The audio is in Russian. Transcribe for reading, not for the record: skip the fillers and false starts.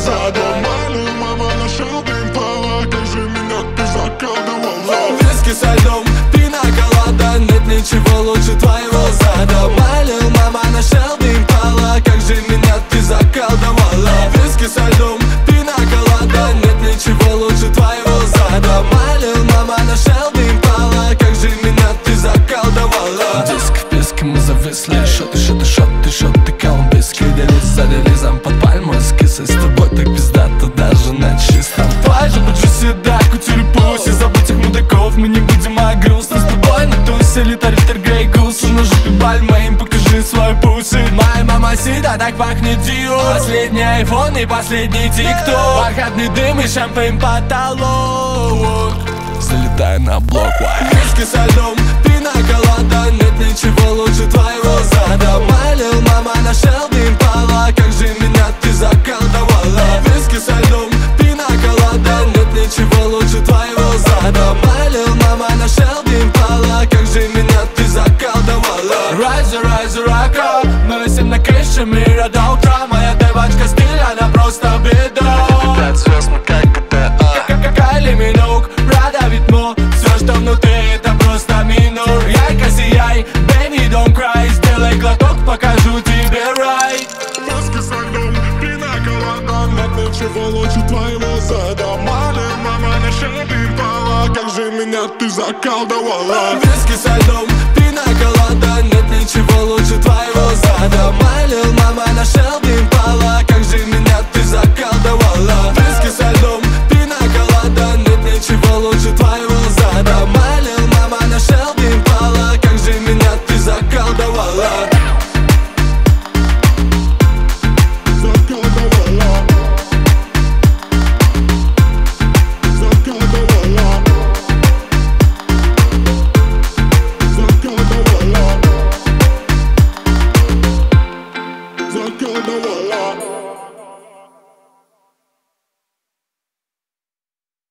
задом. Малю, мама, нашел пимпала, как же меня ты заколдовала. Виски со льдом, пина-колада, нет ничего лучше твоего зада. Малю, мама, нашел пимпала, как же меня ты заколдовала. Виски со льдом, пина-колада, нет ничего лучше твоего зада. Малю, мама, нашел пимпала, как же меня ты заколдовала. Диск в песке мы зависли, шоты, колумбийский релиз за релизом под пальмой с кисой. С тобой так пиздато даже на чистом. Давай же поджуси, дай кутюри пуси. Забудь их мудаков, мы не будем грустно с тобой на тусе. Литр Грей Гусу на жопе Бальмейн, покажи свой пуси. Моя мама сида, так пахнет Диор. Последний айфон и последний тикток. Бархатный дым и шампейн потолок. Залетай на блок. Виски со льдом, пина-колада, нет ничего лучше твоего зада. Малил, мама, нашел пимпала, как же меня ты заколдовала. Виски со льдом, пина-колада, нет ничего лучше твоего зада. Малил, мама, нашел пимпала, как же меня ты заколдовала. Rise, рака, мы висим на крыше мира до утра. Моя девочка стиль, она просто беда. 5 звезд, мы как GTA. Кайли Миноуг, Прада Витмо, все, что внутри, это просто минор. Ярко сияй, baby, don't cry. Сделай глоток, покажу тебе рай. Виски со льдом, пина-колада, нет ничего лучше твоего зада. Малю, мама, нашел пимпала, как же меня ты заколдовала. Виски со льдом, пина-колада, нет ничего лучше твоего зада. Малил, мама, нашел пимпала,